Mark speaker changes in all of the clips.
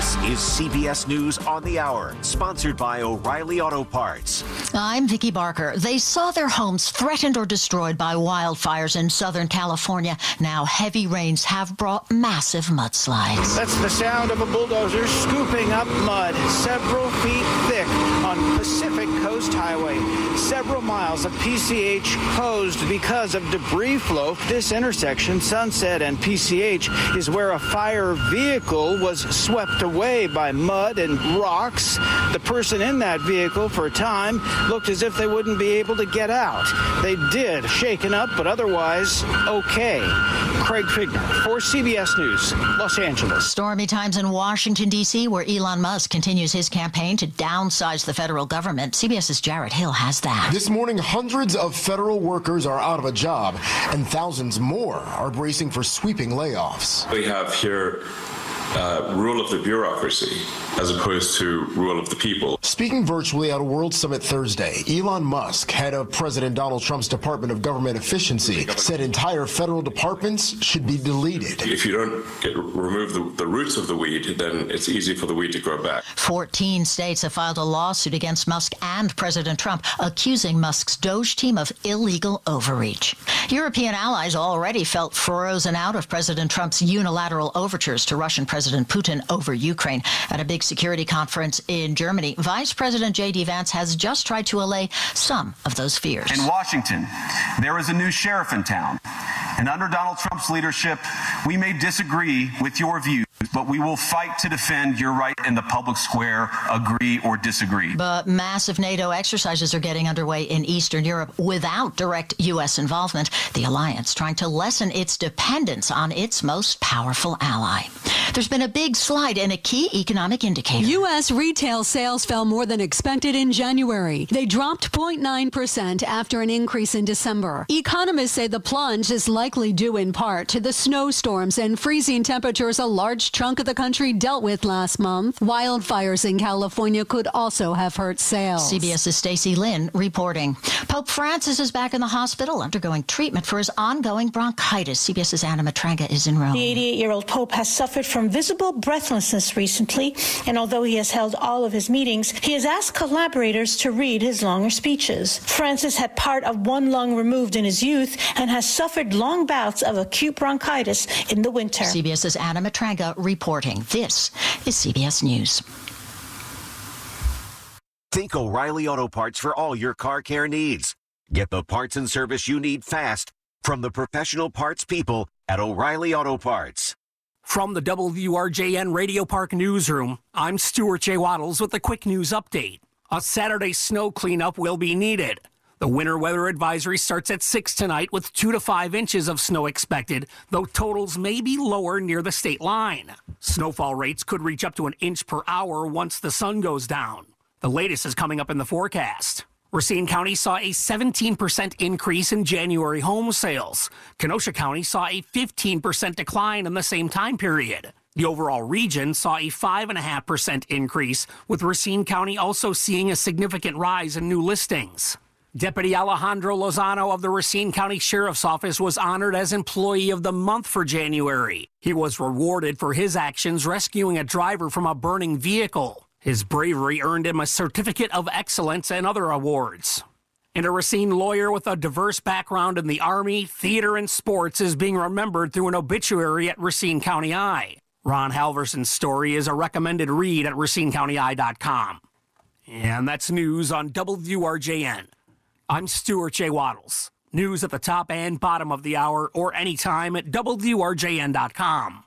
Speaker 1: This is CBS News on the Hour, sponsored by O'Reilly Auto Parts.
Speaker 2: I'm Vicki Barker. They saw their homes threatened or destroyed by wildfires in Southern California. Now heavy rains have brought massive mudslides.
Speaker 3: That's the sound of a bulldozer scooping up mud several feet thick on Pacific Coast Highway. Several miles of PCH closed because of debris flow. This intersection, Sunset and PCH, is where a fire vehicle was swept away by mud and rocks. The person in that vehicle for a time looked as if they wouldn't be able to get out. They did, shaken up, but otherwise okay. Craig Figner for CBS News, Los Angeles.
Speaker 2: Stormy times in Washington, D.C., where Elon Musk continues his campaign to downsize the federal government. CBS's Jarrett Hill has that.
Speaker 4: This morning, hundreds of federal workers are out of a job, and thousands more are bracing for sweeping layoffs.
Speaker 5: We have here rule of the bureaucracy as opposed to rule of the people.
Speaker 4: Speaking virtually at a World Summit Thursday, Elon Musk, head of President Donald Trump's Department of Government Efficiency, said entire federal departments should be deleted.
Speaker 5: If you don't remove the roots of the weed, then it's easy for the weed to grow back.
Speaker 2: 14 states have filed a lawsuit against Musk and President Trump, accusing Musk's Doge team of illegal overreach. European allies already felt frozen out of President Trump's unilateral overtures to Russian President Putin over Ukraine. At a big security conference in Germany, Vice President J.D. Vance has just tried to allay some of those fears.
Speaker 6: In Washington, there is a new sheriff in town. And under Donald Trump's leadership, we may disagree with your views, but we will fight to defend your right in the public square, agree or disagree.
Speaker 2: But massive NATO exercises are getting underway in Eastern Europe without direct U.S. involvement. The alliance trying to lessen its dependence on its most powerful ally. There's been a big slide in a key economic indicator.
Speaker 7: U.S. retail sales fell more than expected in January. They dropped 0.9% after an increase in December. Economists say the plunge is likely due in part to the snowstorms and freezing temperatures a large chunk of the country dealt with last month. Wildfires in California could also have hurt sales.
Speaker 2: CBS's Stacey Lynn reporting. Pope Francis is back in the hospital undergoing treatment for his ongoing bronchitis. CBS's Anna Matranga is in Rome.
Speaker 8: The 88-year-old Pope has suffered from visible breathlessness recently, and although he has held all of his meetings, he has asked collaborators to read his longer speeches. Francis had part of one lung removed in his youth and has suffered long bouts of acute bronchitis in the winter.
Speaker 2: CBS's Anna Matranga reporting. This is CBS News.
Speaker 1: Think O'Reilly Auto Parts for all your car care needs. Get the parts and service you need fast from the professional parts people at O'Reilly Auto Parts.
Speaker 9: From the WRJN Radio Park Newsroom, I'm Stuart J. Waddles with a quick news update. A Saturday snow cleanup will be needed. The winter weather advisory starts at 6 tonight with 2 to 5 inches of snow expected, though totals may be lower near the state line. Snowfall rates could reach up to an inch per hour once the sun goes down. The latest is coming up in the forecast. Racine County saw a 17% increase in January home sales. Kenosha County saw a 15% decline in the same time period. The overall region saw a 5.5% increase, with Racine County also seeing a significant rise in new listings. Deputy Alejandro Lozano of the Racine County Sheriff's Office was honored as Employee of the Month for January. He was rewarded for his actions rescuing a driver from a burning vehicle. His bravery earned him a Certificate of Excellence and other awards. And a Racine lawyer with a diverse background in the Army, theater, and sports is being remembered through an obituary at Racine County Eye. Ron Halverson's story is a recommended read at RacineCountyEye.com. And that's news on WRJN. I'm Stuart J. Waddles. News at the top and bottom of the hour or anytime at WRJN.com.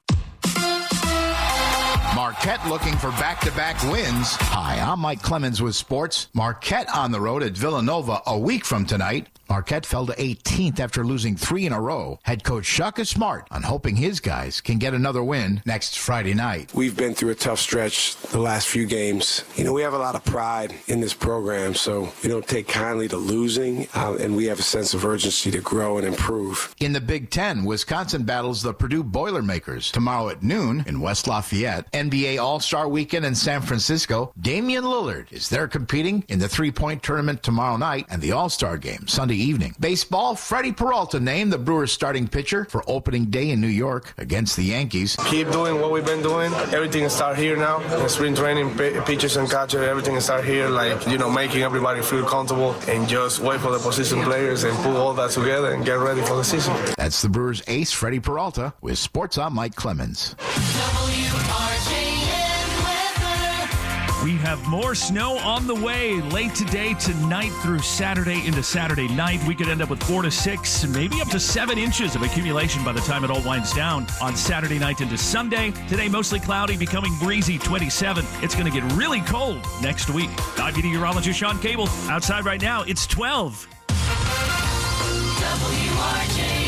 Speaker 10: Marquette looking for back-to-back wins. Hi, I'm Mike Clemens with sports. Marquette on the road at Villanova a week from tonight. Marquette fell to 18th after losing 3 in a row. Head coach Shaka Smart on hoping his guys can get another win next Friday night.
Speaker 11: We've been through a tough stretch the last few games. You know, we have a lot of pride in this program, so we don't take kindly to losing, and we have a sense of urgency to grow and improve.
Speaker 10: In the Big Ten, Wisconsin battles the Purdue Boilermakers tomorrow at noon in West Lafayette. NBA All-Star Weekend in San Francisco. Damian Lillard is there competing in the three-point tournament tomorrow night, and the All-Star Game Sunday evening. Baseball, Freddie Peralta named the Brewers starting pitcher for opening day in New York against the Yankees.
Speaker 11: Keep doing what we've been doing. Everything start here now. Spring training, pitchers and catcher, everything start here. Making everybody feel comfortable and just wait for the position players and put all that together and get ready for the season.
Speaker 10: That's the Brewers ace, Freddie Peralta, with Sports on Mike Clemens.
Speaker 12: We have more snow on the way late today, tonight through Saturday into Saturday night. We could end up with 4 to 6, maybe up to 7 inches of accumulation by the time it all winds down on Saturday night into Sunday. Today, mostly cloudy, becoming breezy, 27. It's going to get really cold next week. I'm meteorologist Sean Cable. Outside right now, it's 12. WRJN.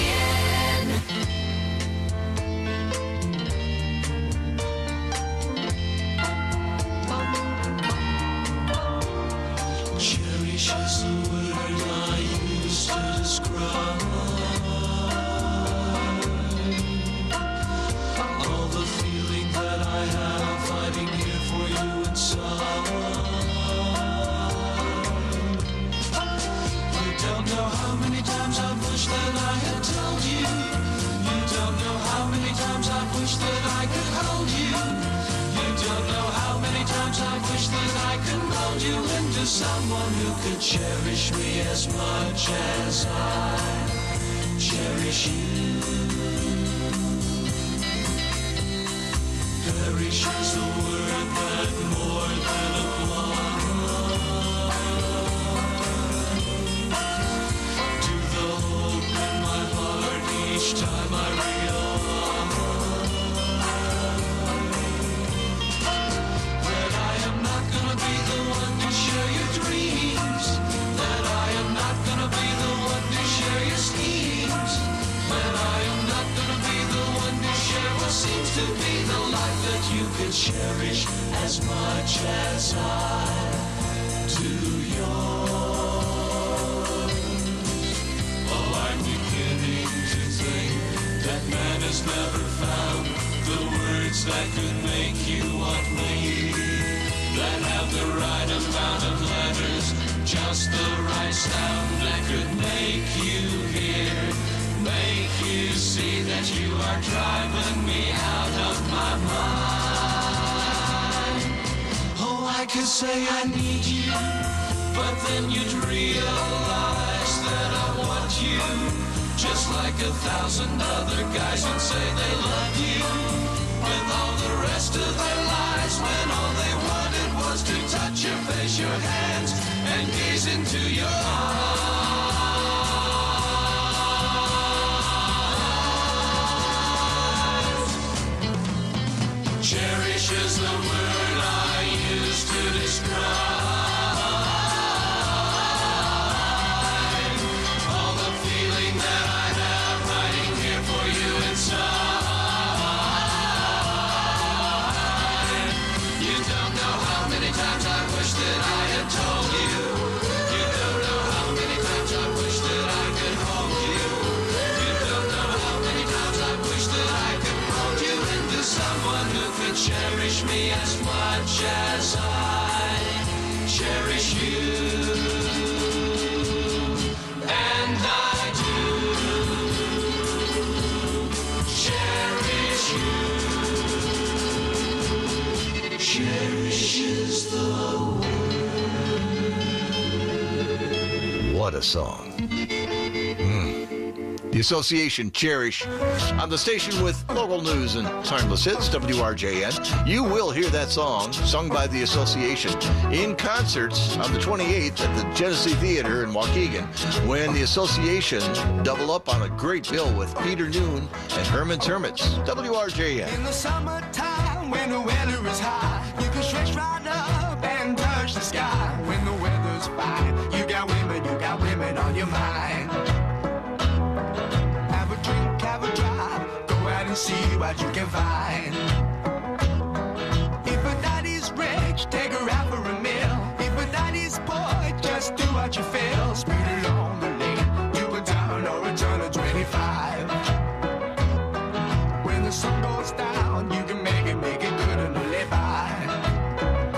Speaker 13: Cherish is the word I use to describe all the feeling that I have fighting here for you inside. You don't know how many times I've wished that I had told you. You don't know how many times I've wished that I could hold you. You don't know how many times I've wished that I could mold you into someone who could cherish me as much as I cherish you. Perish is the word that more than applies to the hope in my heart each time I realize that I am not gonna be the one to share your dreams, that I am not gonna be the one to share your schemes, that I am not gonna be the one to share what seems to be the life that you could cherish as much as I do yours. Oh, I'm beginning to think that man has never found the words that could make you want me, that have the right amount of letters, just the right sound that could make you hear, make you see that you are driving me out of my mind. Oh, I could say I need you, but then you'd realize that I want you, just like 1,000 other guys would say they love you, with all the rest of their lives, when all they wanted was to touch your face, your hands, and gaze into your eyes. Cherish is the word I use to describe all the feeling that I have hiding here for you inside. You don't know how many times I wish that I had told you. You don't know how many times I wish that I could hold you. You don't know how many times I wish that I could mold you into someone who could cherish me as much as I cherish you. And I do cherish you. Cherish is the word.
Speaker 14: What a song. The Association, Cherish, on the station with local news and timeless hits, WRJN. You will hear that song, sung by the Association, in concerts on the 28th at the Genesee Theater in Waukegan, when the Association double up on a great bill with Peter Noon and Herman Termitz. WRJN.
Speaker 13: In the summertime, when the weather is high, you can stretch right up and touch the sky. When the weather's fine, you got women on your mind. Have a drink, have a drive, go out and see what you can find. If a daddy's rich, take her out for a meal. If a daddy's poor, just do what you feel. Speed along the lane, you a down or a turn of 25. When the sun goes down, you can make it good and live by.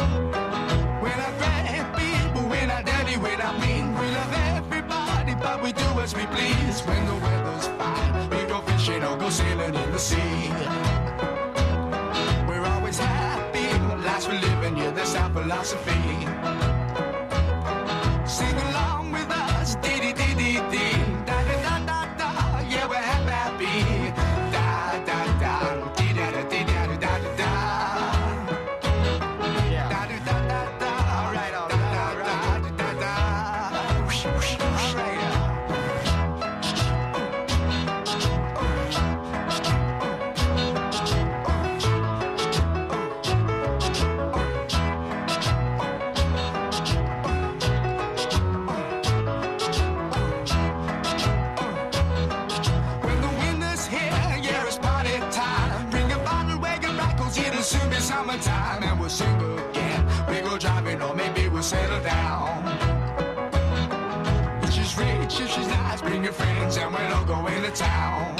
Speaker 13: When I grab people, when I daddy, when I mean, we love everybody, but we philosophy. Sing along with us, dee-dee-dee-dee-dee. Da-da-da-da-da, yeah, we're happy. Da-da-da, dee-da-da-dee-da-da-da-da. Da-da-da-da-da, all right, all right, all right, da-da. All right. Summertime and we'll sing again. We go driving or maybe we'll settle down. If she's rich, if she's nice, bring your friends and we'll all go into town.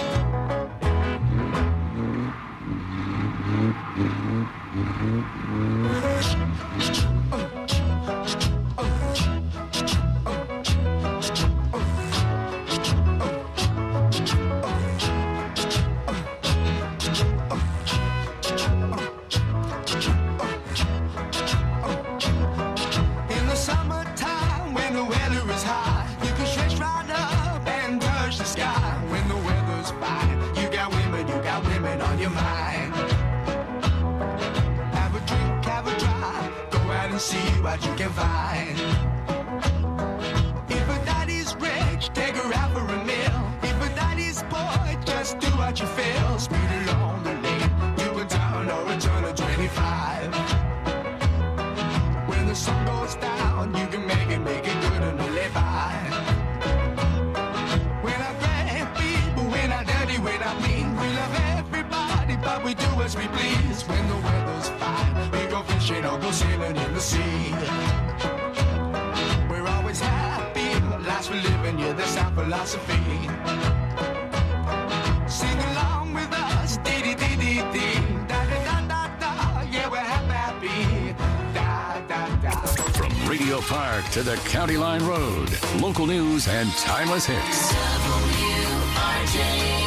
Speaker 13: See what you can find. If a daddy's rich, take her out for a meal. If a daddy's poor, just do what you feel. Speed along the lane, you can turn or return to 25. When the sun goes down, you can make it good and live by. We're not bad people, we're not dirty, we're not mean. We love everybody, but we do as we please. When the weather's fine, we go fishing or go sailing in the sea. We're always happy, lives we live in, yeah, that's our philosophy. Sing along with us, dee-dee-dee-dee-dee. Da-da-da-da-da, yeah, we're happy. Da-da-da.
Speaker 15: From Radio Park to the County Line Road, local news and timeless hits.
Speaker 13: WRJN.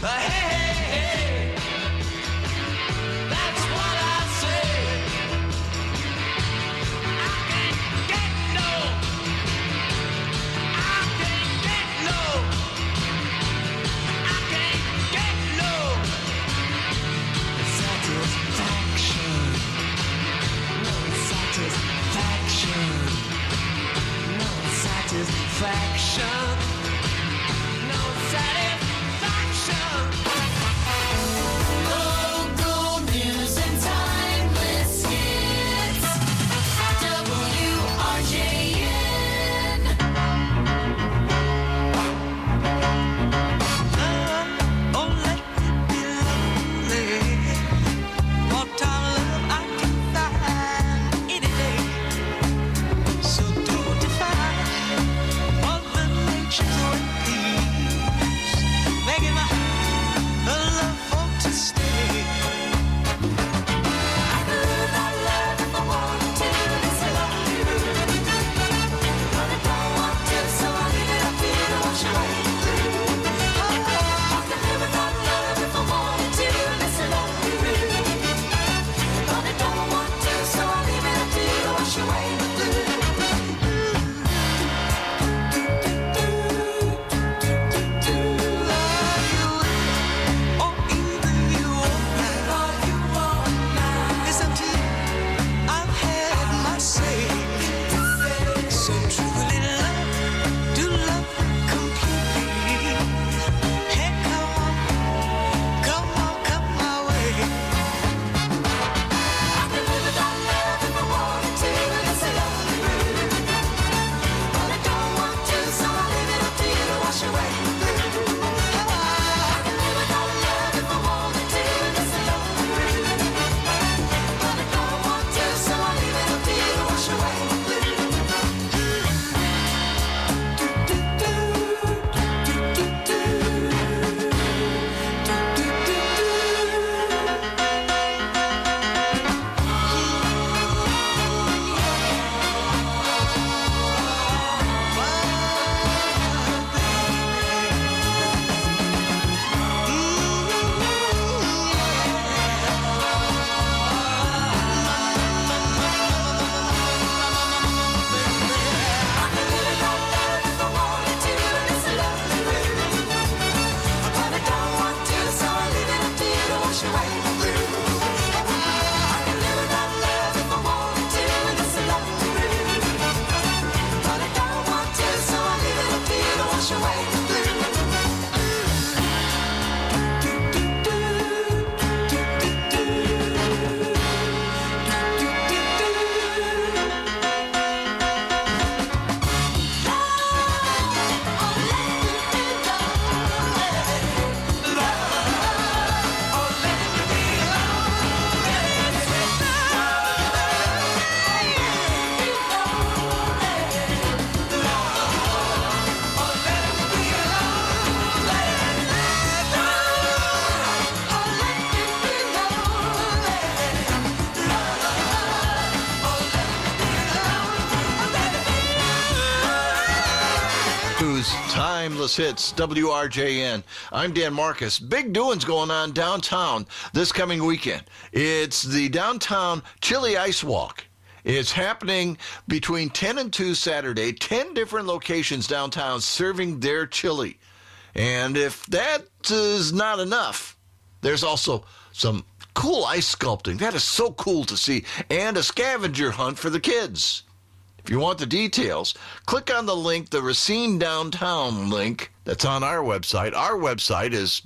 Speaker 14: Timeless Hits, WRJN. I'm Dan Marcus. Big doings going on downtown this coming weekend. It's the Downtown Chili Ice Walk. It's happening between 10 and 2 Saturday, 10 different locations downtown serving their chili. And if that is not enough, there's also some cool ice sculpting. That is so cool to see. And a scavenger hunt for the kids. If you want the details, click on the link, the Racine Downtown link that's on our website. Our website is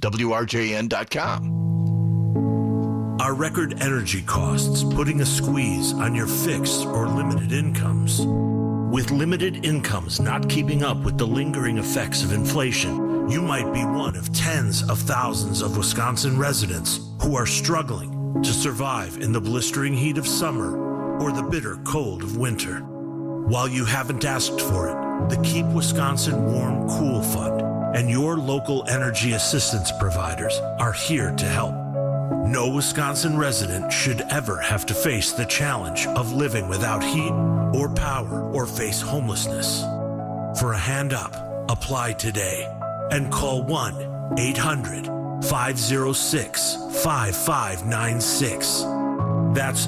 Speaker 14: WRJN.com.
Speaker 16: Are record energy costs putting a squeeze on your fixed or limited incomes? With limited incomes not keeping up with the lingering effects of inflation, you might be one of tens of thousands of Wisconsin residents who are struggling to survive in the blistering heat of summer or the bitter cold of winter. While you haven't asked for it, the Keep Wisconsin Warm Cool Fund and your local energy assistance providers are here to help. No Wisconsin resident should ever have to face the challenge of living without heat or power or face homelessness. For a hand up, apply today and call 1-800 800-506-5596. That's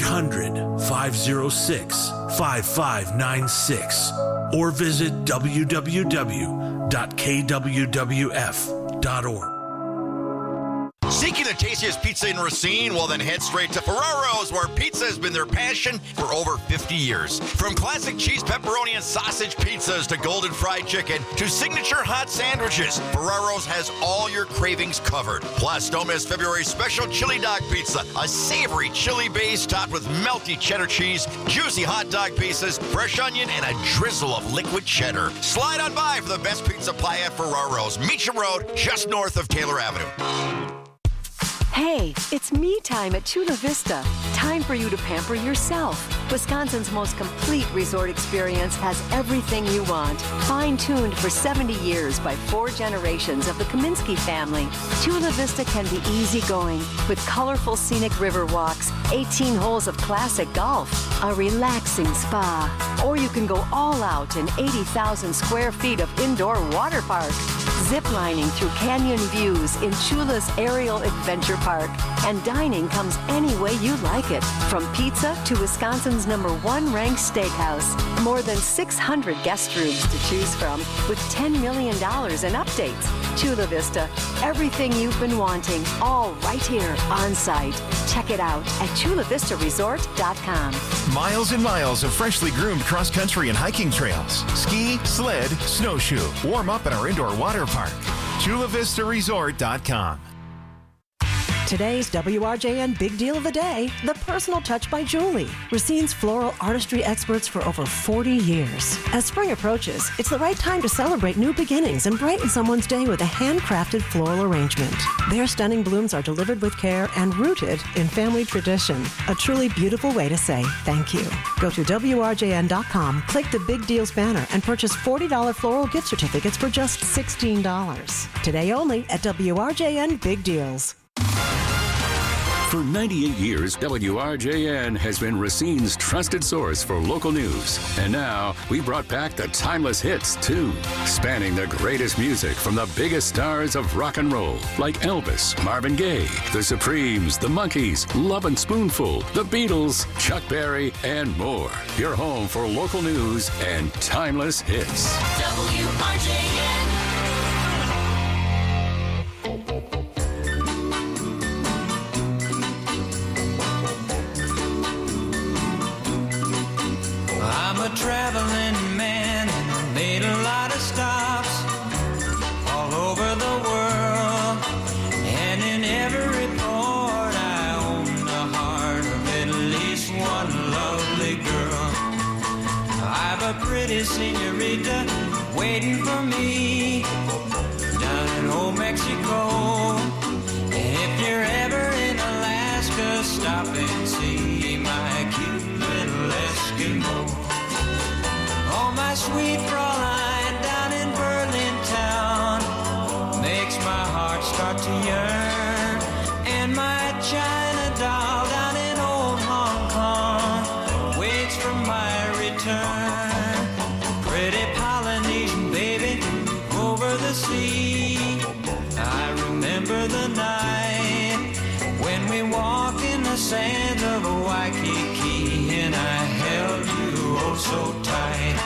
Speaker 16: 800-506-5596. Or visit www.kwwf.org.
Speaker 17: Seeking the tastiest pizza in Racine? Well, then head straight to Ferraro's, where pizza has been their passion for over 50 years. From classic cheese, pepperoni, and sausage pizzas to golden fried chicken to signature hot sandwiches, Ferraro's has all your cravings covered. Plus, don't miss February's special chili dog pizza, a savory chili base topped with melty cheddar cheese, juicy hot dog pieces, fresh onion, and a drizzle of liquid cheddar. Slide on by for the best pizza pie at Ferraro's, Meacham Road, just north of Taylor Avenue.
Speaker 18: Hey, it's me time at Chula Vista. Time for you to pamper yourself. Wisconsin's most complete resort experience has everything you want. Fine-tuned for 70 years by 4 generations of the Kaminsky family, Chula Vista can be easygoing with colorful scenic river walks, 18 holes of classic golf, a relaxing spa. Or you can go all out in 80,000 square feet of indoor water park. Zip-lining through canyon views in Chula's Aerial Adventure Park. And dining comes any way you like it. From pizza to Wisconsin's #1 ranked steakhouse. More than 600 guest rooms to choose from with $10 million in updates. Chula Vista, everything you've been wanting, all right here on site. Check it out at chulavistaresort.com.
Speaker 19: Miles and miles of freshly groomed cross-country and hiking trails. Ski, sled, snowshoe. Warm up at our indoor water park. chulavistaresort.com.
Speaker 20: Today's WRJN Big Deal of the Day, the personal touch by Julie, Racine's floral artistry experts for over 40 years. As spring approaches, it's the right time to celebrate new beginnings and brighten someone's day with a handcrafted floral arrangement. Their stunning blooms are delivered with care and rooted in family tradition. A truly beautiful way to say thank you. Go to WRJN.com, click the Big Deals banner, and purchase $40 floral gift certificates for just $16. Today only at WRJN Big Deals.
Speaker 15: For 98 years, WRJN has been Racine's trusted source for local news. And now, we brought back the timeless hits, too, spanning the greatest music from the biggest stars of rock and roll, like Elvis, Marvin Gaye, The Supremes, The Monkees, Love and Spoonful, The Beatles, Chuck Berry, and more. Your home for local news and timeless hits.
Speaker 13: WRJN.
Speaker 21: I'm a traveling man, made a lot of stops all over the world, and in every port I own the heart of at least one lovely girl. I've a pretty senorita waiting for me down in old Mexico. If you're ever in Alaska, stop and see my cute little Eskimo. Oh, my sweet Fraulein down in Berlin town makes my heart start to yearn. And my China doll down in old Hong Kong waits for my return. Pretty Polynesian baby over the sea, I remember the night when we walked in the sands of Waikiki and I held you oh so tight.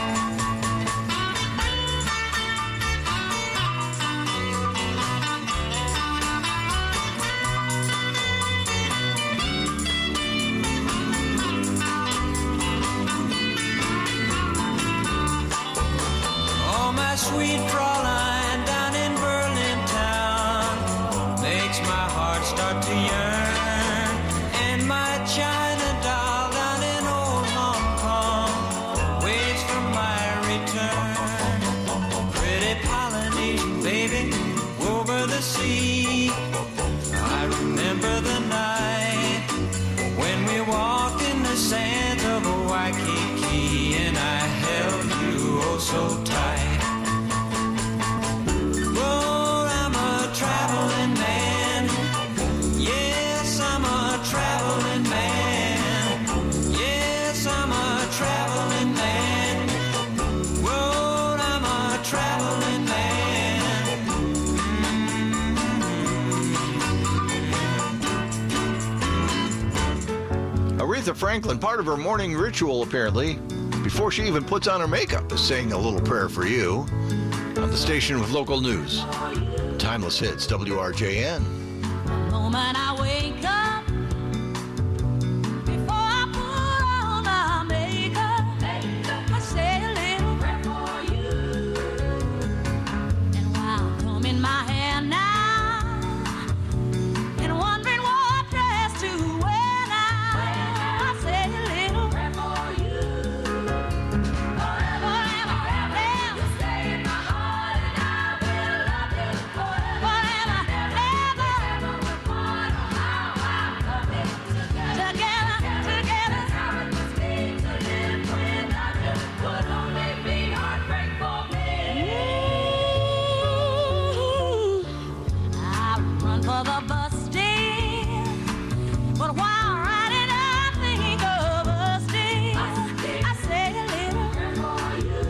Speaker 21: Oh, my sweet Fraulein down in Berlin town makes my heart start to yearn. And my China doll down in old Hong Kong waits for my return. Pretty Polynesian baby over the sea, I remember the night when we walked in the sands of Waikiki and I held you oh so tight. Well, I'm a traveling man, yeah,
Speaker 14: Aretha Franklin, part of her morning ritual, apparently, before she even puts on her makeup, is saying a little prayer for you on the station with local news. Timeless Hits, WRJN.
Speaker 21: The moment I wake up, before I put on my makeup, I say a little prayer for you. And while combing my hair now, and wondering what dress to wear now, I say a little prayer for you. Forever, ever, you stay in my heart, and I will love you forever, ever, ever, with one or how I love it together, together. How it must be to live without you would only be heartbreak for me. I run for the bus stand, but while riding I think of us still. I say a little prayer for you.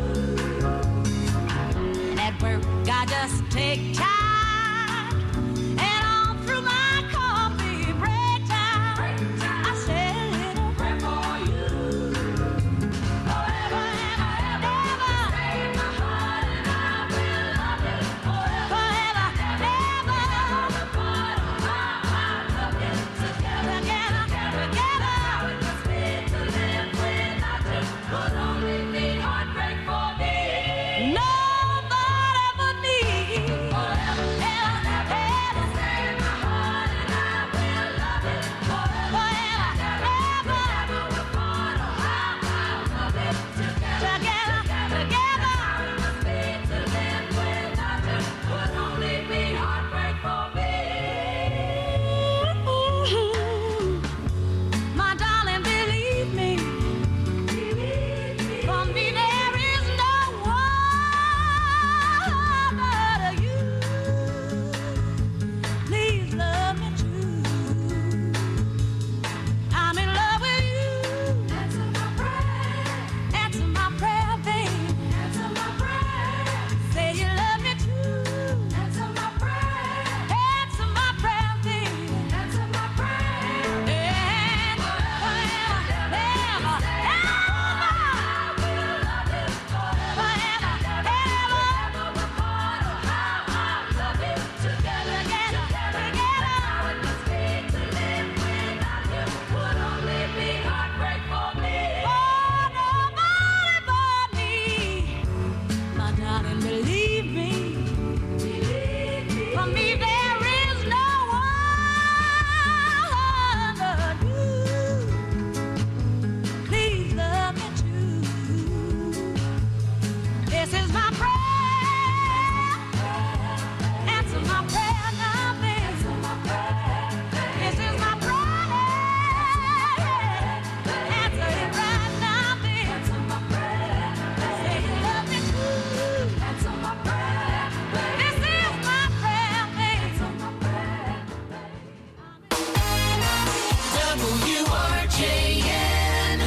Speaker 21: And at work I just take time, and all through my coffee break time, I say a little prayer for you. Forever, ever, ever, stay in my heart, and I will love you forever, ever, with one or how I love you together, together. How it must be to live without you would only be heartbreak for me. Nobody but me. Forever, ever, ever, stay in my heart, and I will love you forever, ever, with one or how I love you together, together. How it must be to live without you would only be heartbreak for me. My darling, believe me. For me there is no one but you. Please love me true. I'm in love with you. Answer my prayer, baby. Answer my prayer. Say you love me too. Answer my prayer, baby. Answer my prayer. And forever, ever, ever, I will love you forever, ever, with one or how I love you together, together. How it must be to live without you would only be heartbreak for me. Oh, nobody but me. My darling, believe me. For me there is no one but you. Please love me true. This is my prayer. Answer my prayer now, baby. This is my prayer. Answer it right now, baby. Say you love me true. Answer my prayer. This is my prayer, baby. WRJN.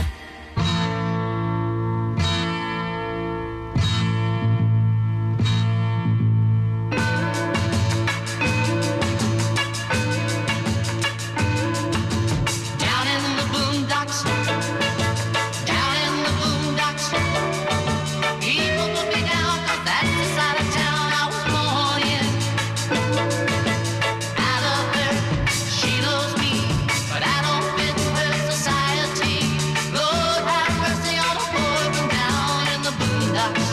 Speaker 3: Down in the boondocks, people put me down 'cause that's the side of town I was born in. I love her, she loves me, but I don't fit her society. Lord have mercy on a boy from down in the boondocks.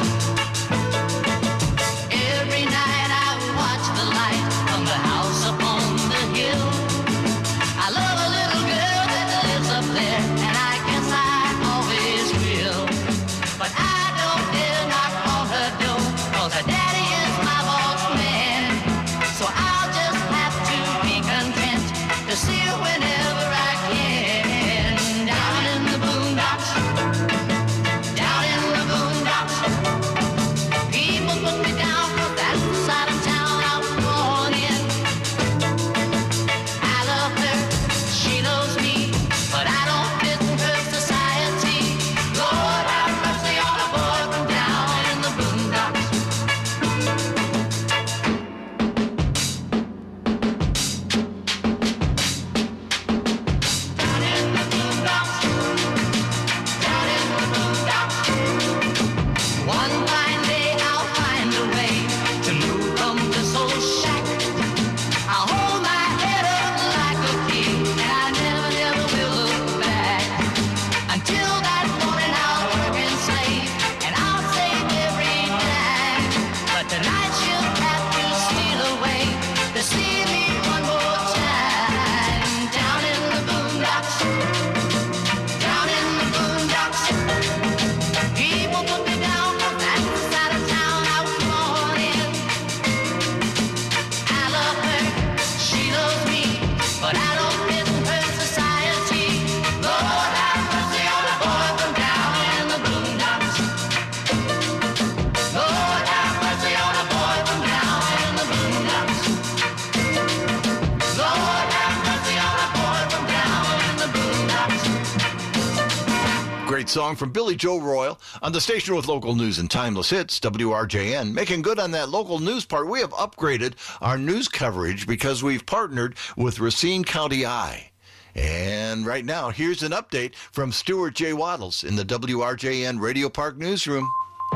Speaker 3: Every night I watch the light from the house up on the hill. I love a little girl that lives up there, and I guess I always will. But I don't dare knock on her door, 'cause her daddy is my boss man. So I'll just have to be content to see her whenever I can. Down in the boondocks, people put me down 'cause that's the side of town I was born in. I love her, she loves me, but I don't fit her society. Lord have mercy on a boy from down in the boondocks.
Speaker 14: great song from Billy Joe Royal on the station with local news and timeless hits, WRJN. Making good on that local news part, we have upgraded our news coverage because we've partnered with Racine County Eye. And right now, here's an update from Stuart J. Waddles in the WRJN Radio Park newsroom.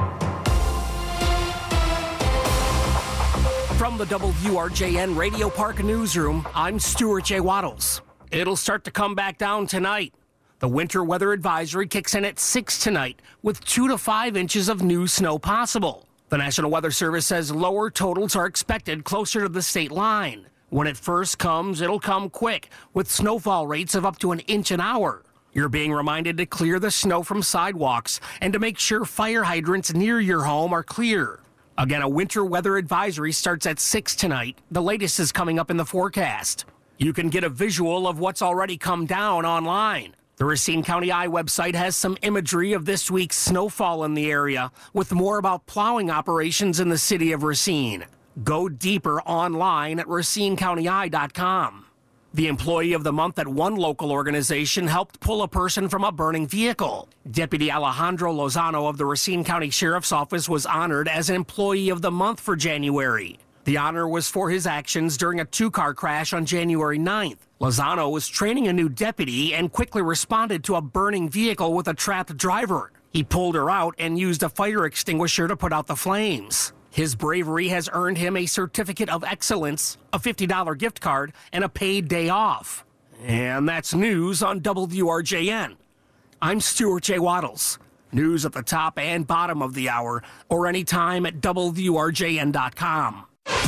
Speaker 9: From the WRJN Radio Park newsroom, I'm Stuart J. Waddles. It'll start to come back down tonight. The winter weather advisory kicks in at 6 tonight with 2 to 5 inches of new snow possible. The National Weather Service says lower totals are expected closer to the state line. When it first comes, it'll come quick with snowfall rates of up to an inch an hour. You're being reminded to clear the snow from sidewalks and to make sure fire hydrants near your home are clear. Again, a winter weather advisory starts at 6 tonight. The latest is coming up in the forecast. You can get a visual of what's already come down online. The Racine County Eye website has some imagery of this week's snowfall in the area, with more about plowing operations in the city of Racine. Go deeper online at racinecountyeye.com. The Employee of the Month at one local organization helped pull a person from a burning vehicle. Deputy Alejandro Lozano of the Racine County Sheriff's Office was honored as Employee of the Month for January. The honor was for his actions during a 2-car crash on January 9th. Lozano was training a new deputy and quickly responded to a burning vehicle with a trapped driver. He pulled her out and used a fire extinguisher to put out the flames. His bravery has earned him a Certificate of Excellence, a $50 gift card, and a paid day off. And that's news on WRJN. I'm Stuart J. Waddles. News at the top and bottom of the hour, or anytime at WRJN.com.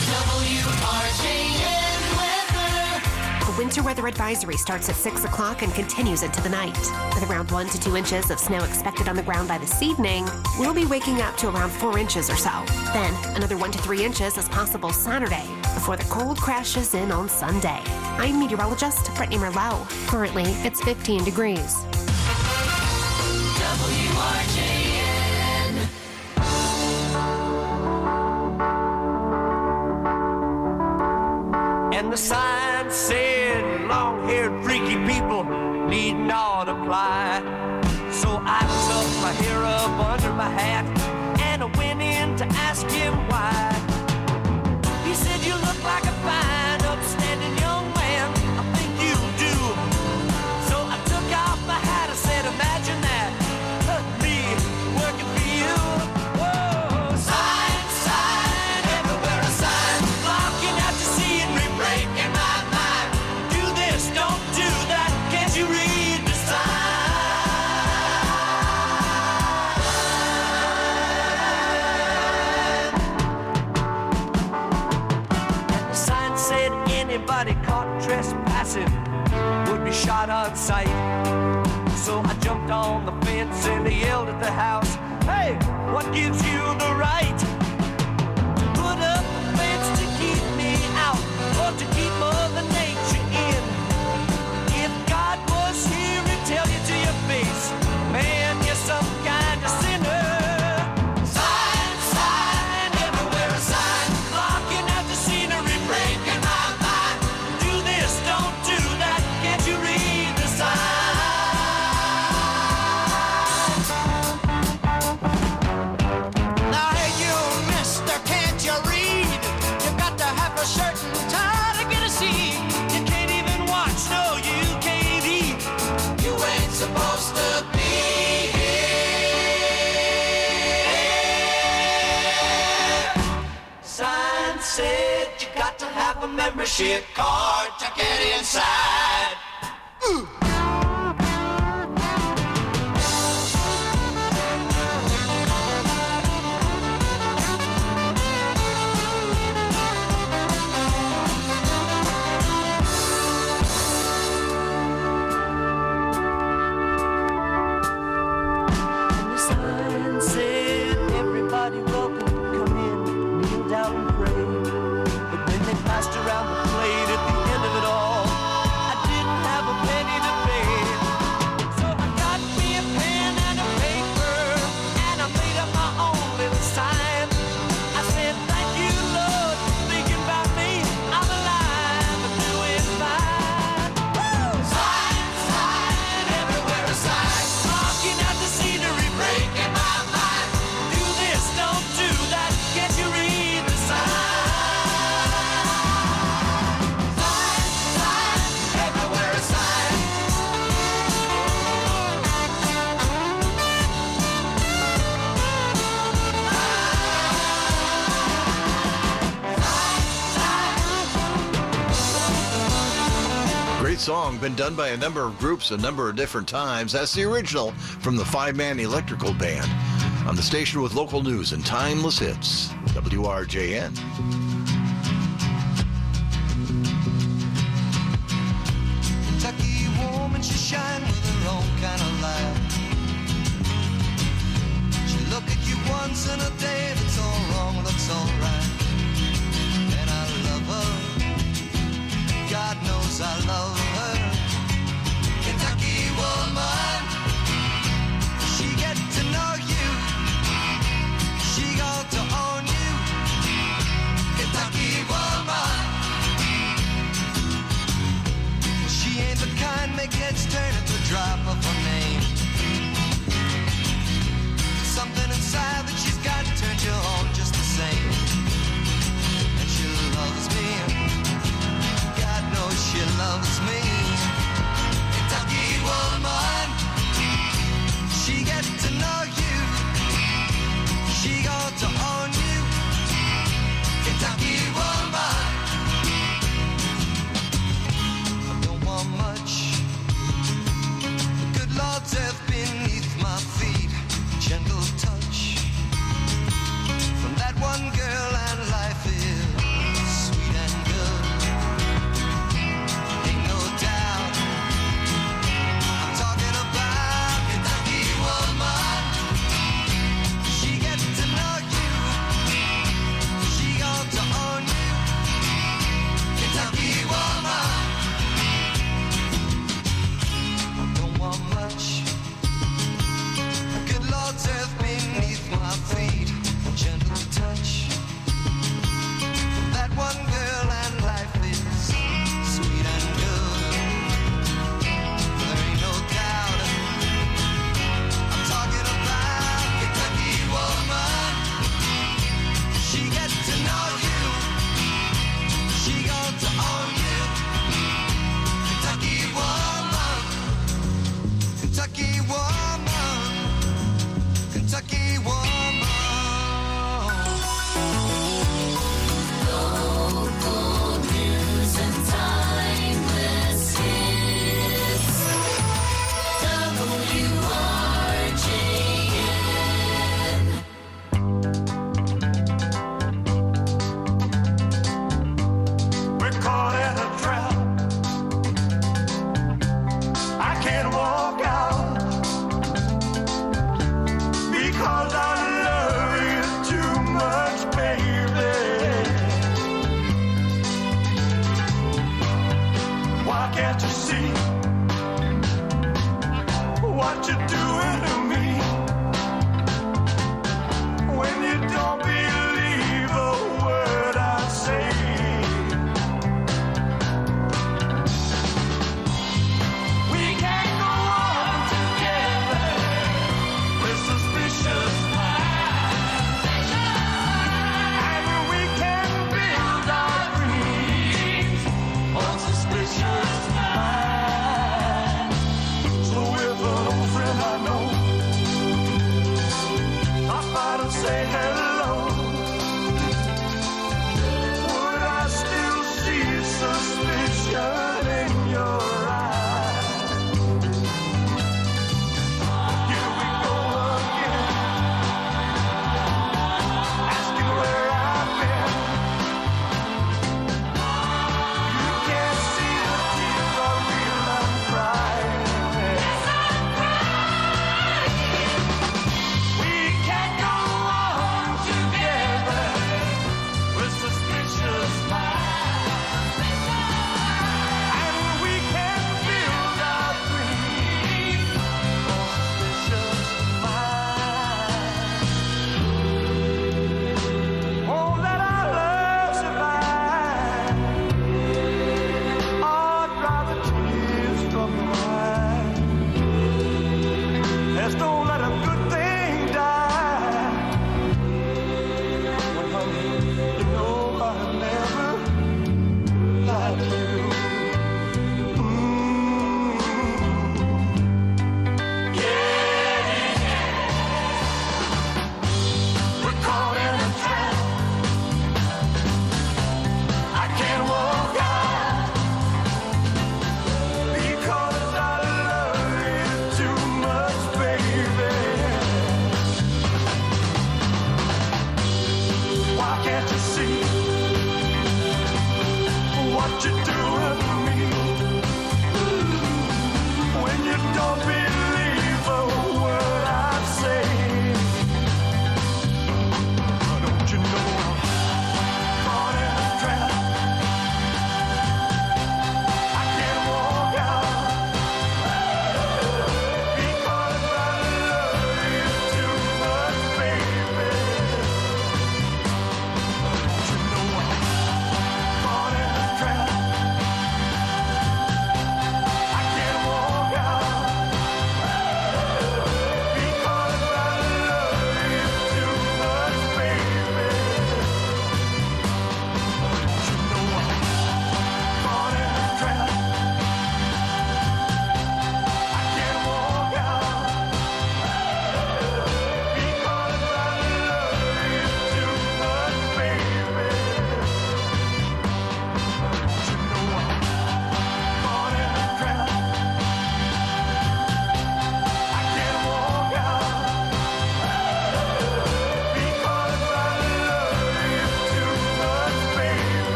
Speaker 4: The winter weather advisory starts at 6 o'clock and continues into the night. With around 1 to 2 inches of snow expected on the ground by this evening, we'll be waking up to around 4 inches or so. Then another 1 to 3 inches is possible Saturday before the cold crashes in on Sunday. I'm meteorologist Brittany Merlot. Currently, it's 15 degrees.
Speaker 3: WRJN.
Speaker 21: And the sign said, long-haired freaky people need not apply. So I tucked my hair up under my hat and I went in to ask him why. He said, you look like a fine, upstanding young man. I think you do. So I took off my hat and said, imagine that, me working for you. Whoa, sign, sign, everywhere a sign, blocking out to see and breaking my mind. Do this, don't do that. Can't you read the sign? And the sign said anybody caught trespassing would be shot on sight. So I jumped on the fence and I yelled at the house, hey, what gives you the right to put up a fence to keep me out or to keep Mother Nature in? If God was here, he'd tell you to your face, man, you're some kind of sinner. Sign, sign, everywhere a sign, blocking out the scenery, breaking my mind. Do this, don't do that, can't you read the sign? Now hey you, mister, can't you read? You got to have a shirt and tie to get a seat. You can't even watch, no, you can't eat. You ain't supposed to be here. Sign said you got to have a membership card to get inside. And the sign said everybody welcome, come in, kneel down and pray. But when they passed around the plate at the end of it all,
Speaker 14: Great song, been done by a number of groups a number of different times. That's the original from the five-man Electrical Band. On the station with local news and timeless hits, WRJN.
Speaker 21: Kentucky woman, she shine with her own kind of light. She look at you once in a day, that's all wrong, looks all right. And I love her, God knows I love her. Kentucky woman, she get to know you, she got to own you. Kentucky woman, she ain't the kind make heads turn at the drop of her name. Something inside that she's got turned you on just the same. And she loves me, God knows she loves me. Kentucky woman, she get to know you, she got to own you. Kentucky woman, I don't want much, the good Lord's earth beneath my feet. Gentle touch from that one girl, and life is sweet and good. Ain't no doubt I'm talking about Kentucky woman. She gets to know you, she got to own you. Kentucky woman, I don't want much, good Lord's earth beneath my feet. Gentle touch from that one girl, and life is sweet and good. There ain't no doubt I'm talking about Kentucky woman. She gets to know you, she got to own you. Kentucky woman, Kentucky woman, Kentucky woman.
Speaker 3: Local news and timeless hits. WRJN.
Speaker 13: We're caught in a trap. I can't walk out because I love you too much, baby. Why can't you see what you're doing to me when you don't believe a word I say? We can't go on together with suspicious minds, and we can build our dreams on suspicious minds. So if an old friend I know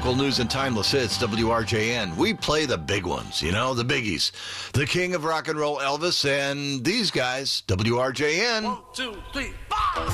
Speaker 14: Local news and timeless hits, WRJN. We play the big ones, you know, the biggies. The king of rock and roll, Elvis, and these guys, WRJN.
Speaker 21: 1, 2, 3, 4.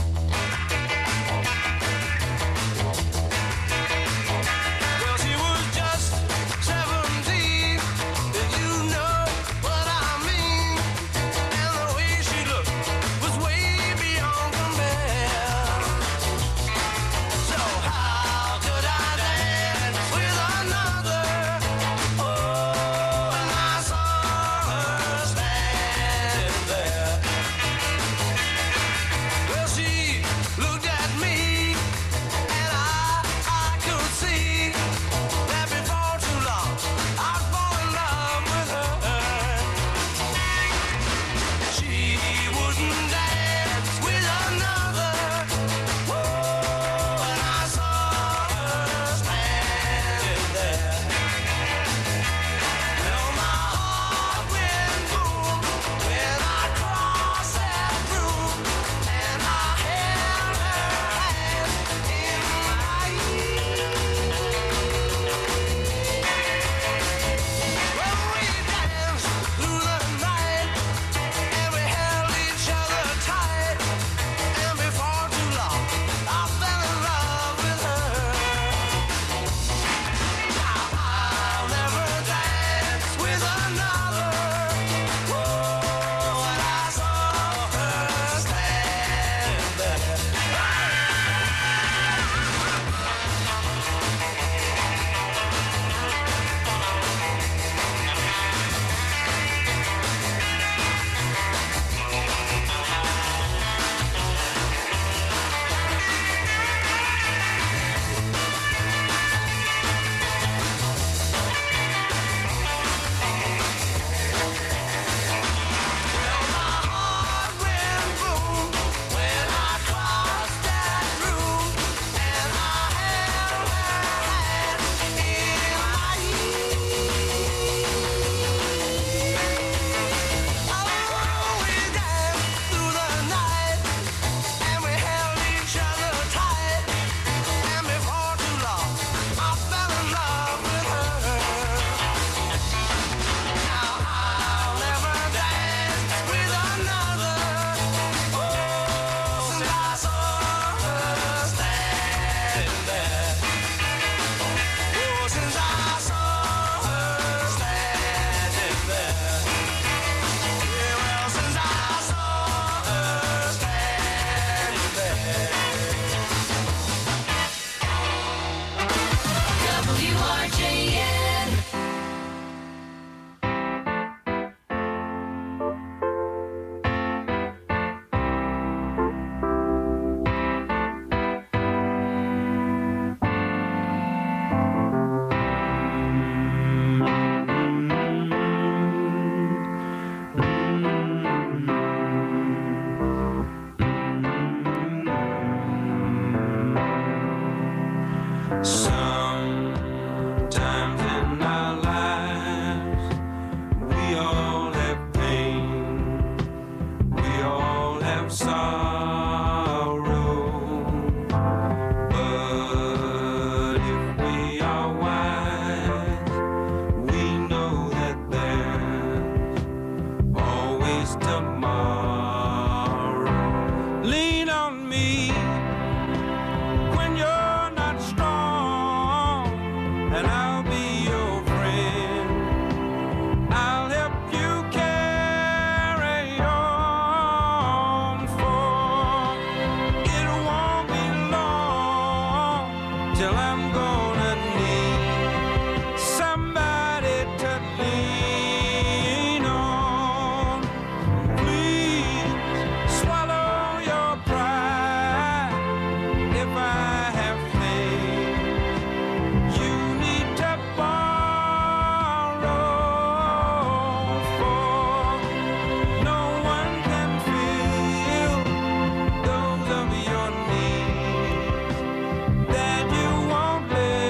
Speaker 21: That you won't let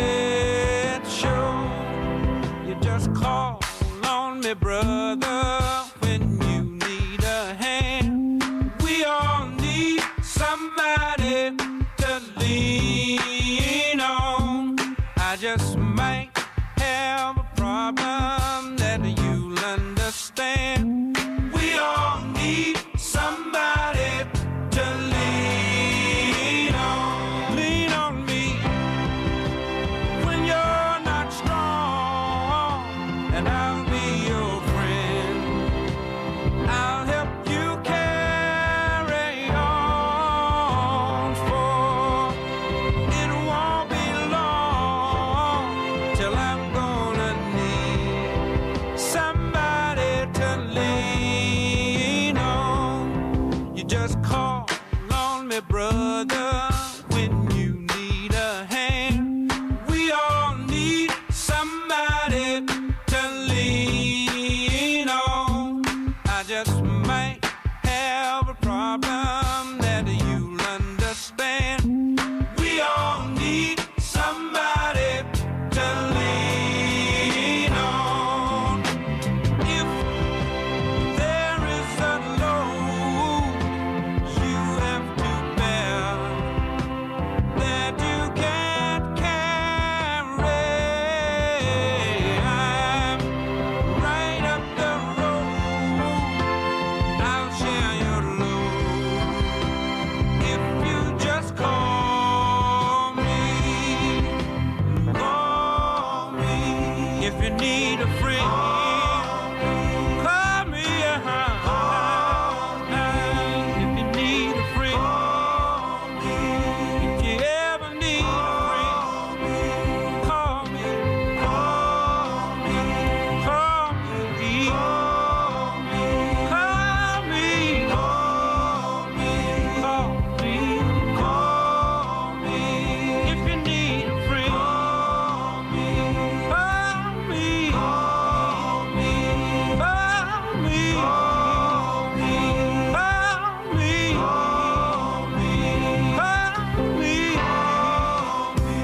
Speaker 21: need a friend, call me. If you need a friend, if you ever need a friend, call me. Call me. Call me. Call me. Call me. Call me. Call me. If you need a friend, call me. Call me. Call me. Call me. Call me. Call me.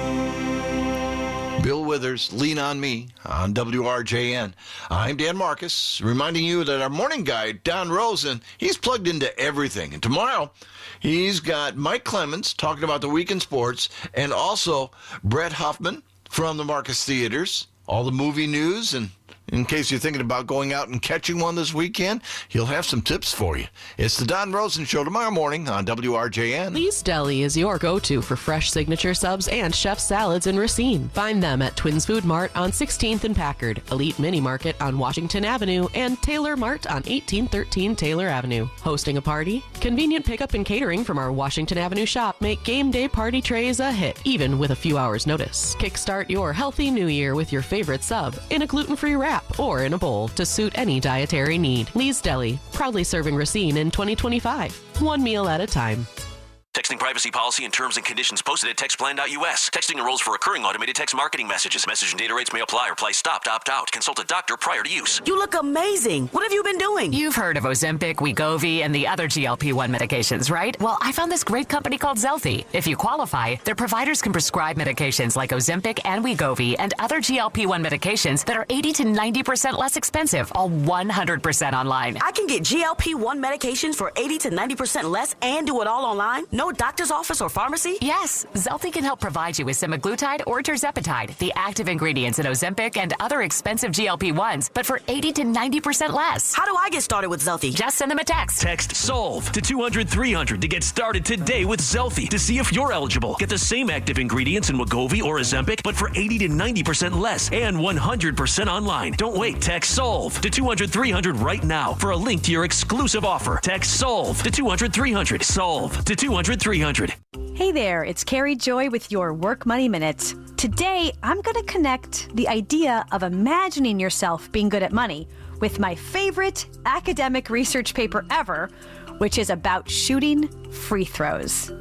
Speaker 14: Bill Withers, Lean on Me on WRJN. I'm Dan Marcus, reminding you that our morning guy, Don Rosen, he's plugged into everything. And tomorrow, he's got Mike Clemens talking about the week in sports, and also Brett Huffman from the Marcus Theaters, all the movie news, and in case you're thinking about going out and catching one this weekend, he'll have some tips for you. It's the Don Rosen Show tomorrow morning on WRJN.
Speaker 5: Lee's Deli is your go-to for fresh signature subs and chef salads in Racine. Find them at Twins Food Mart on 16th and Packard, Elite Mini Market on Washington Avenue, and Taylor Mart on 1813 Taylor Avenue. Hosting a party? Convenient pickup and catering from our Washington Avenue shop make game day party trays a hit, even with a few hours' notice. Kickstart your healthy new year with your favorite sub in a gluten-free wrap or in a bowl to suit any dietary need. Lee's Deli, proudly serving Racine in 2025. One meal at a time.
Speaker 22: Texting privacy policy and terms and conditions posted at textplan.us. Texting enrolls for recurring automated text marketing messages. Message and data rates may apply. Reply stop to opt out. Consult a doctor prior to use.
Speaker 23: You look amazing. What have you been doing?
Speaker 24: You've heard of Ozempic, Wegovy, and the other GLP-1 medications, right? Well, I found this great company called Zelfie. If you qualify, their providers can prescribe medications like Ozempic and Wegovy and other GLP-1 medications that are 80 to 90% less expensive, all 100% online.
Speaker 23: I can get GLP-1 medications for 80 to 90% less and do it all online? No doctor's office or pharmacy?
Speaker 24: Yes, Zelfie can help provide you with semaglutide or tirzepatide, the active ingredients in Ozempic and other expensive GLP-1s, but for 80 to 90% less.
Speaker 23: How do I get started with Zelfie?
Speaker 24: Just send them a text.
Speaker 12: Text SOLVE to 200-300 to get started today with Zelfie to see if you're eligible. Get the same active ingredients in Wegovy or Ozempic, but for 80 to 90% less and 100% online. Don't wait. Text SOLVE to 200-300 right now for a link to your exclusive offer. Text SOLVE to 200-300. SOLVE to 200-300.
Speaker 25: Hey there, it's Carrie Joy with your Work Money Minute. Today, I'm going to connect the idea of imagining yourself being good at money with my favorite academic research paper ever, which is about shooting free throws.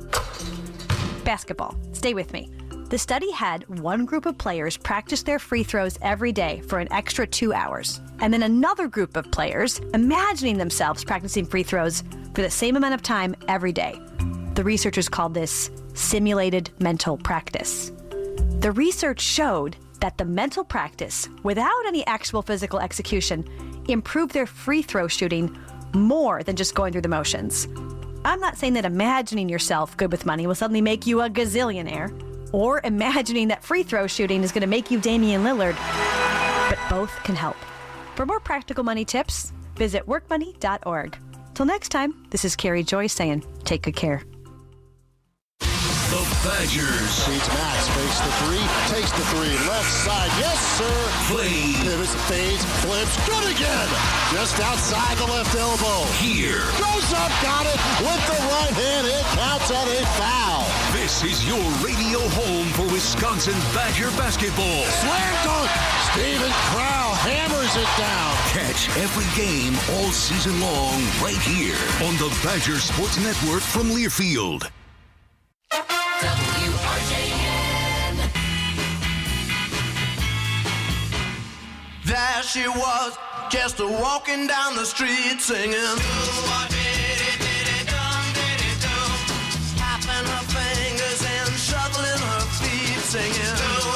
Speaker 25: Basketball. Stay with me. The study had one group of players practice their free throws every day for an extra 2 hours, and then another group of players imagining themselves practicing free throws for the same amount of time every day. The researchers called this simulated mental practice. The research showed that the mental practice, without any actual physical execution, improved their free throw shooting more than just going through the motions. I'm not saying that imagining yourself good with money will suddenly make you a gazillionaire, or imagining that free throw shooting is going to make you Damian Lillard, but both can help. For more practical money tips, visit workmoney.org. Till next time, this is Carrie Joy saying, take good care.
Speaker 26: The Badgers.
Speaker 27: Feeds Max, fakes the three, takes the three, left side, yes sir.
Speaker 26: Play.
Speaker 27: Pivots, fades, flips, good again. Just outside the left elbow.
Speaker 26: Here.
Speaker 27: Goes up, got it, with the right hand, it counts at a foul.
Speaker 26: This is your radio home for Wisconsin Badger basketball.
Speaker 27: Slam dunk, Steven Crowl hammers it down.
Speaker 26: Catch every game all season long right here on the Badger Sports Network from Learfield.
Speaker 21: WRJN. There she was, just walking down the street singing. Tapping her fingers and shuffling her feet singing.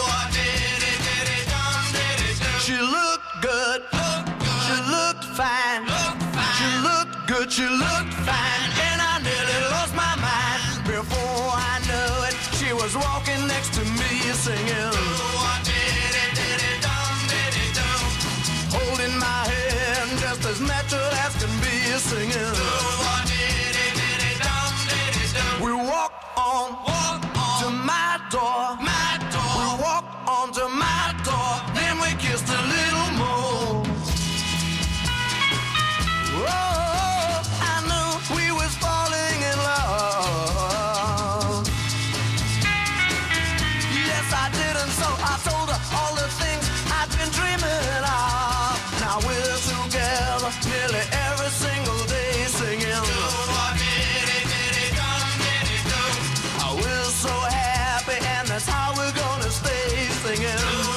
Speaker 21: She looked good, she looked fine, she looked good, she looked fine, and I nearly lost my mind. Before I knew it, she was walking next to me singing. Holding my hand just as natural as can be singing. We walked on to my door. We walked on to my door. Then we kissed the
Speaker 1: that's how we're gonna stay singing.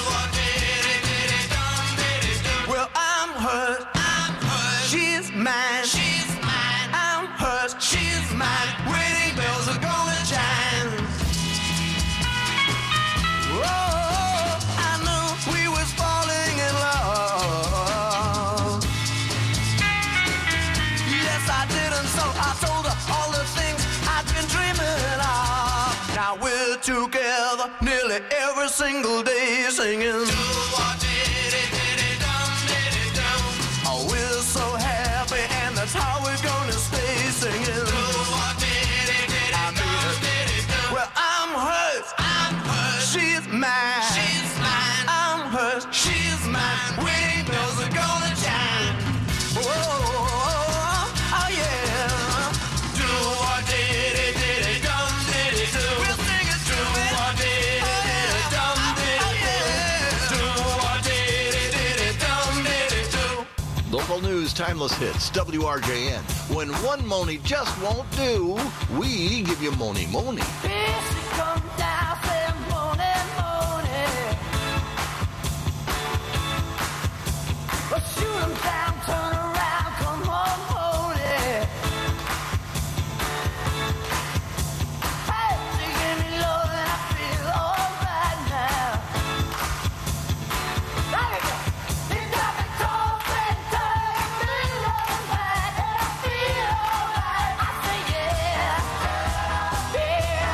Speaker 1: Well, I'm hers, she's mine, I'm hers, she's mine. Wedding bells are gonna chime. Oh, I knew we was falling in love. Yes, I did, and so I told her all the things I'd been dreaming of. Now we're together nearly every single day singing. Oh, we're so happy, and that's how we're gonna stay singing. I mean it. Well, I'm hers, she's mine, I'm hers, she's mine. Wedding bells are gonna chime. Oh, oh yeah. Do what did it, dum did it do. We'll sing it do what did it, dum did it do. Do what did it, dum did it do.
Speaker 14: Local news, timeless hits, WRJN. When one Moni just won't do, we give you Moni Moni.
Speaker 1: Come down, say morning, morning. Well, shoot 'em down, turn around, come on, morning. Hey, you give me love and I feel alright now. There you go. You got me talking, turning me alright, and I feel alright. I say yeah, yeah.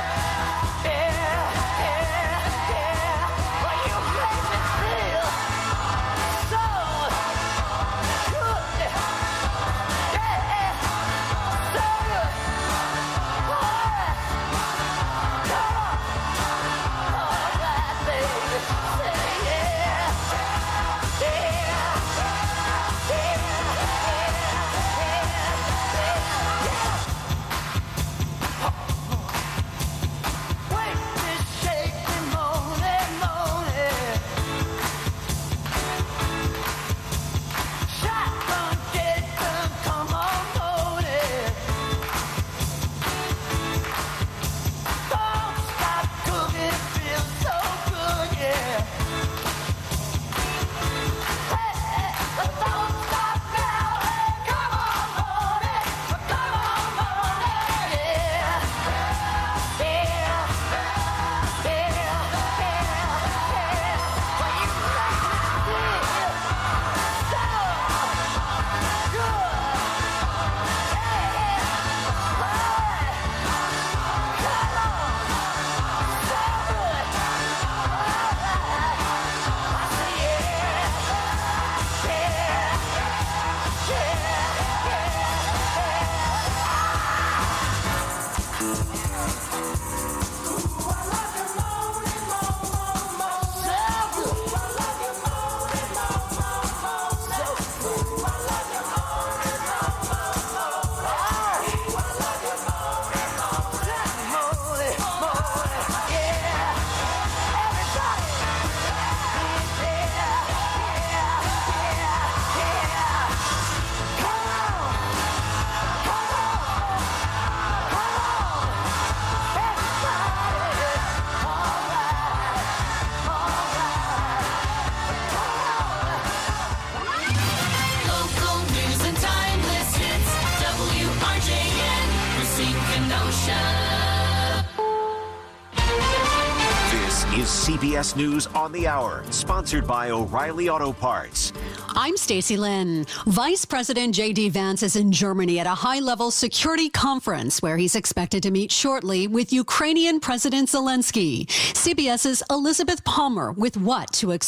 Speaker 2: is CBS News on the Hour, sponsored by O'Reilly Auto Parts.
Speaker 6: I'm Stacey Lynn. Vice President J.D. Vance is in Germany at a high-level security conference where he's expected to meet shortly with Ukrainian President Zelensky. CBS's Elizabeth Palmer with what to expect.